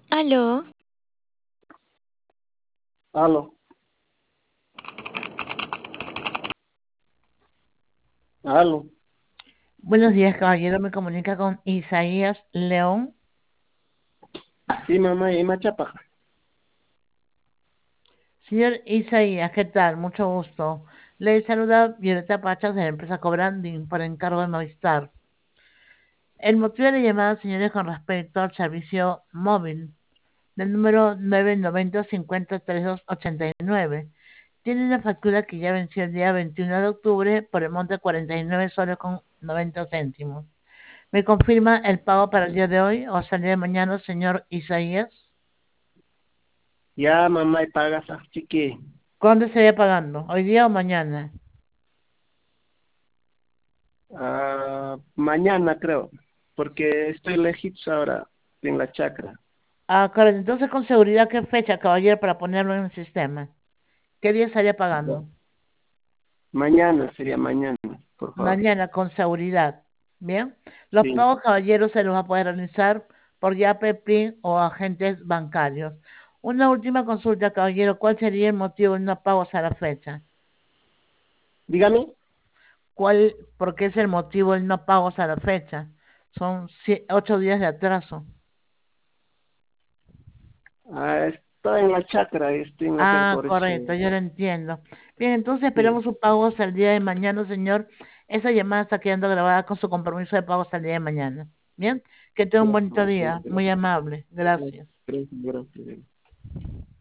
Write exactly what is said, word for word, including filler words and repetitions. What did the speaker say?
Aló, Aló, aló. Buenos días, caballero. Me comunica con Isaías León. Sí, mamá, y Machapa. Señor Isaías, ¿qué tal? Mucho gusto. Le saluda Violeta Pachas de la empresa Cobranding por encargo de Movistar. El motivo de la llamada, señores, con respecto al servicio móvil del número nueve nueve cero cinco cero tres dos ocho nueve. Tiene una factura que ya venció el día veintiuno de octubre por el monte de cuarenta y nueve soles con noventa céntimos. ¿Me confirma el pago para el día de hoy o hasta el día de mañana, señor Isaías? Ya, mamá, y pagas a chiqui. ¿Cuándo estaría pagando? ¿Hoy día o mañana? Ah, mañana creo, porque estoy lejitos ahora en la chacra. Ah, correcto. Entonces, con seguridad, ¿qué fecha, caballero, para ponerlo en el sistema? ¿Qué día estaría Ya. pagando? Mañana sería mañana, por favor. Mañana, con seguridad. Bien. Los Sí, pagos, caballeros, se los va a poder realizar por Yape, Plin o agentes bancarios. Una última consulta, caballero. ¿Cuál sería el motivo de no pagos a la fecha? dígame. ¿Cuál, por qué es el motivo del no pagos a la fecha? Son sie- ocho días de atraso. Ah, estoy en la chacra, estoy en la chacra, Ah, por eso. correcto, yo lo entiendo. Bien, entonces Sí, esperamos su pago hasta el día de mañana, señor. Esa llamada está quedando grabada con su compromiso de pago hasta el día de mañana. Bien, que tenga un ya, bonito mamá, día, gracias, muy amable. gracias, Gracias. gracias, gracias.